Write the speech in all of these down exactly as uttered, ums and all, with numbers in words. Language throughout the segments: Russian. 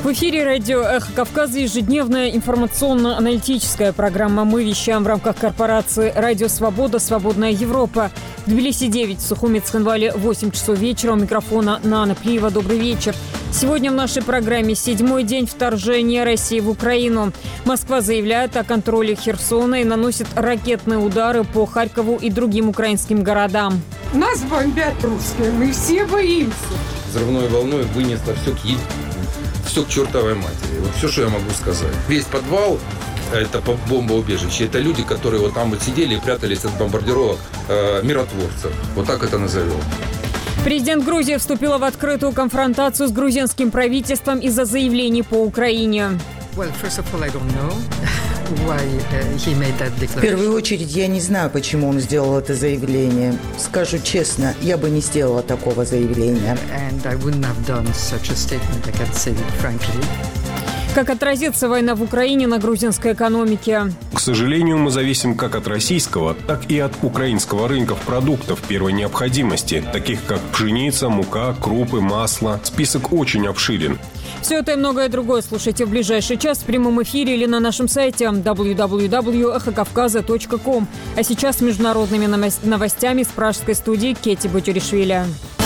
В эфире радио «Эхо Кавказа» ежедневная информационно-аналитическая программа. Мы вещаем в рамках корпорации «Радио Свобода. Свободная Европа». В Тбилиси девять, в Сухуми Цхинвале восемь часов вечера. У микрофона Нана Плиева. Добрый вечер. Сегодня в нашей программе седьмой день вторжения России в Украину. Москва заявляет о контроле Херсона и наносит ракетные удары по Харькову и другим украинским городам. Нас бомбят русские, мы все боимся. Взрывной волной вынесло все к е... все к чертовой матери. Вот все, что я могу сказать. Весь подвал, это бомбоубежище, это люди, которые вот там вот сидели и прятались от бомбардировок э, миротворцев. Вот так это назовем. Президент Грузии вступила в открытую конфронтацию с грузинским правительством из-за заявлений по Украине. Well, first of all, I don't know why he made that declaration. В первую очередь, я не знаю, почему он сделал это заявление. Скажу честно, я бы не сделала такого заявления. And I wouldn't have done such a statement, I can say it frankly. Как отразится война в Украине на грузинской экономике? К сожалению, мы зависим как от российского, так и от украинского рынков продуктов первой необходимости, таких как пшеница, мука, крупы, масло. Список очень обширен. Все это и многое другое слушайте в ближайший час в прямом эфире или на нашем сайте дабл ю дабл ю дабл ю точка эхо кавказа точка ком. А сейчас с международными новостями с пражской студии Кетти Бутеришвили.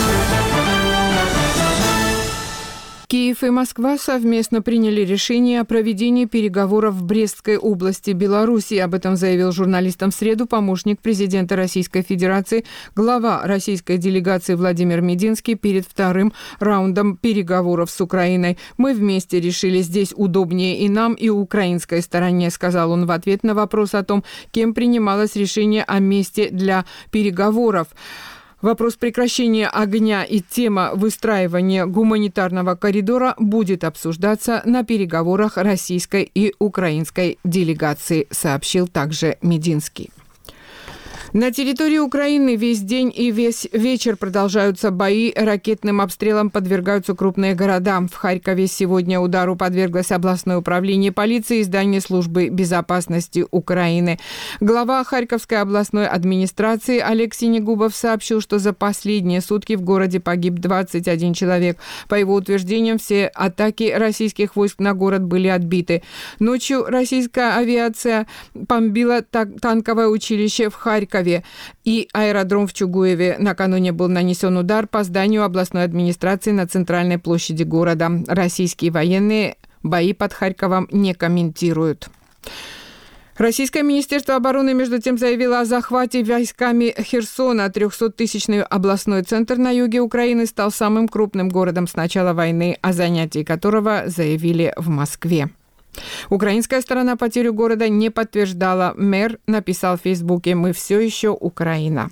Киев и Москва совместно приняли решение о проведении переговоров в Брестской области Беларуси. Об этом заявил журналистам в среду помощник президента Российской Федерации, глава российской делегации Владимир Мединский перед вторым раундом переговоров с Украиной. «Мы вместе решили, здесь удобнее и нам, и украинской стороне», сказал он в ответ на вопрос о том, кем принималось решение о месте для переговоров. Вопрос прекращения огня и тема выстраивания гуманитарного коридора будет обсуждаться на переговорах российской и украинской делегации, сообщил также Мединский. На территории Украины весь день и весь вечер продолжаются бои. Ракетным обстрелам подвергаются крупные города. В Харькове сегодня удару подверглось областное управление полиции и здание службы безопасности Украины. Глава Харьковской областной администрации Олег Синегубов сообщил, что за последние сутки в городе погиб двадцать один человек. По его утверждениям, все атаки российских войск на город были отбиты. Ночью российская авиация бомбила танковое училище в Харькове и аэродром в Чугуеве. Накануне был нанесен удар по зданию областной администрации на центральной площади города. Российские военные бои под Харьковом не комментируют. Российское министерство обороны, между тем, заявило о захвате войсками Херсона. трехсоттысячный областной центр на юге Украины стал самым крупным городом с начала войны, о занятии которого заявили в Москве. Украинская сторона потерю города не подтверждала. Мэр написал в Фейсбуке: «Мы все еще Украина».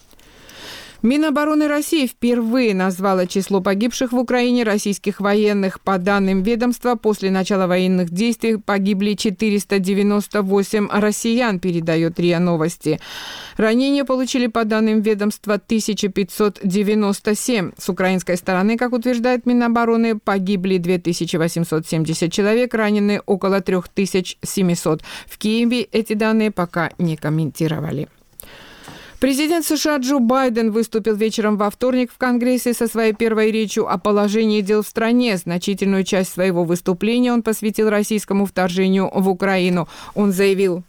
Минобороны России впервые назвала число погибших в Украине российских военных. По данным ведомства, после начала военных действий погибли четыреста девяносто восемь россиян, передает РИА Новости. Ранения получили, по данным ведомства, тысяча пятьсот девяносто семь. С украинской стороны, как утверждает Минобороны, погибли две тысячи восемьсот семьдесят человек, ранены около три тысячи семьсот. В Киеве эти данные пока не комментировали. Президент США Джо Байден выступил вечером во вторник в Конгрессе со своей первой речью о положении дел в стране. Значительную часть своего выступления он посвятил российскому вторжению в Украину. Он заявил: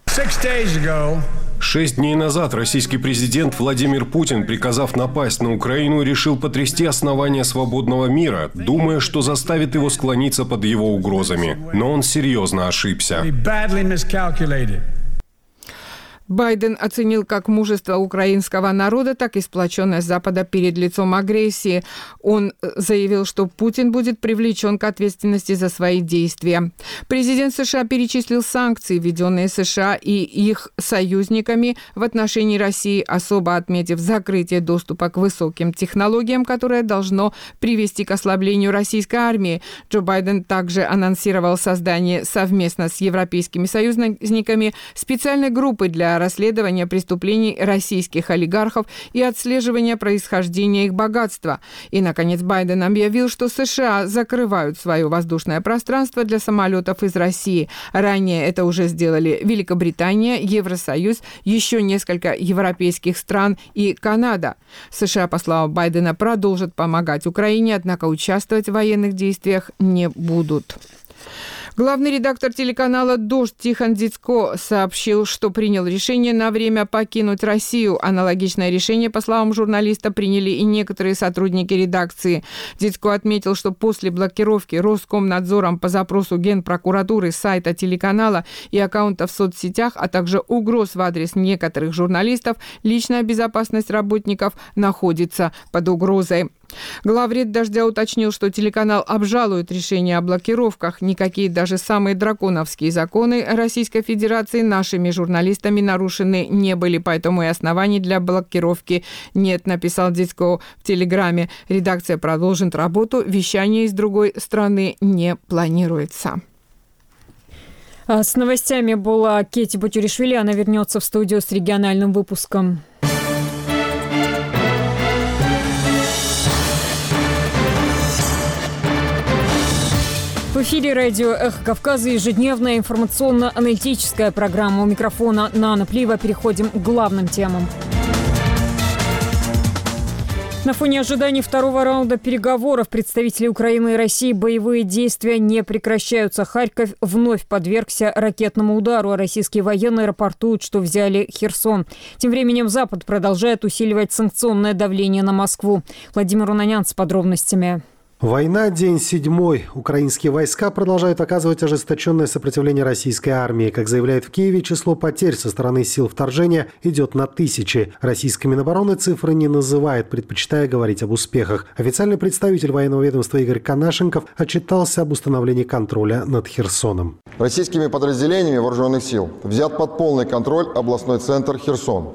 Шесть дней назад российский президент Владимир Путин, приказав напасть на Украину, решил потрясти основания свободного мира, думая, что заставит его склониться под его угрозами. Но он серьезно ошибся. Байден оценил как мужество украинского народа, так и сплоченность Запада перед лицом агрессии. Он заявил, что Путин будет привлечен к ответственности за свои действия. Президент США перечислил санкции, введенные США и их союзниками в отношении России, особо отметив закрытие доступа к высоким технологиям, которое должно привести к ослаблению российской армии. Джо Байден также анонсировал создание совместно с европейскими союзниками специальной группы для для расследования преступлений российских олигархов и отслеживания происхождения их богатства. И, наконец, Байден объявил, что США закрывают свое воздушное пространство для самолетов из России. Ранее это уже сделали Великобритания, Евросоюз, еще несколько европейских стран и Канада. США, по словам Байдена, продолжат помогать Украине, однако участвовать в военных действиях не будут. Главный редактор телеканала «Дождь» Тихон Дзицко сообщил, что принял решение на время покинуть Россию. Аналогичное решение, по словам журналиста, приняли и некоторые сотрудники редакции. Дзицко отметил, что после блокировки Роскомнадзором по запросу Генпрокуратуры сайта телеканала и аккаунтов в соцсетях, а также угроз в адрес некоторых журналистов, личная безопасность работников находится под угрозой. Главред «Дождя» уточнил, что телеканал обжалует решение о блокировках. Никакие даже самые драконовские законы Российской Федерации нашими журналистами нарушены не были, поэтому и оснований для блокировки нет, написал Дзицко в Телеграме. Редакция продолжит работу, вещание из другой страны не планируется. С новостями была Кети Бутюришвили. Она вернется в студию с региональным выпуском. В эфире радио «Эхо Кавказа» ежедневная информационно-аналитическая программа. У микрофона Нана Плиева. Переходим к главным темам. На фоне ожиданий второго раунда переговоров представителей Украины и России боевые действия не прекращаются. Харьков вновь подвергся ракетному удару, а российские военные рапортуют, что взяли Херсон. Тем временем Запад продолжает усиливать санкционное давление на Москву. Владимир Унанян с подробностями. Война, день седьмой. Украинские войска продолжают оказывать ожесточенное сопротивление российской армии. Как заявляют в Киеве, число потерь со стороны сил вторжения идет на тысячи. Российская Минобороны цифры не называет, предпочитая говорить об успехах. Официальный представитель военного ведомства Игорь Конашенков отчитался об установлении контроля над Херсоном. Российскими подразделениями вооруженных сил взят под полный контроль областной центр Херсон.